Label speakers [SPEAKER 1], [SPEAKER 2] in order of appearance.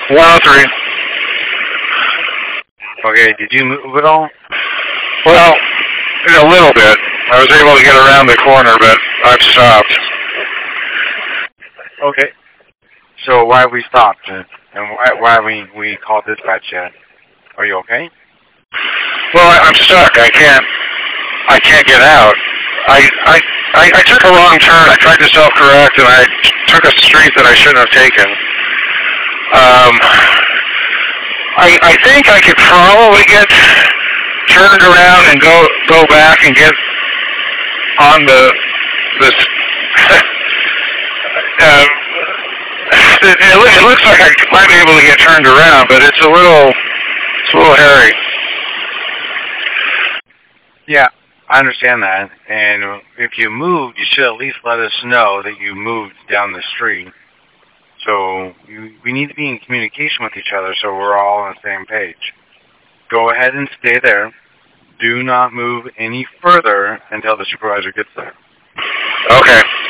[SPEAKER 1] 103.
[SPEAKER 2] Okay, did you move at all?
[SPEAKER 1] Well, a little bit. I was able to get around the corner, but I've stopped.
[SPEAKER 2] Okay. So why have we stopped? And why have we called dispatch yet? Are you okay?
[SPEAKER 1] Well, I'm stuck. I can't get out. I took a wrong turn. I tried to self-correct, and I took a street that I shouldn't have taken. I think I could probably get turned around and go back and get on this. It looks like I might be able to get turned around, but it's a little hairy.
[SPEAKER 2] Yeah, I understand that. And if you moved, you should at least let us know that you moved down the street. So we need to be in communication with each other so we're all on the same page. Go ahead and stay there. Do not move any further until the supervisor gets there.
[SPEAKER 1] Okay.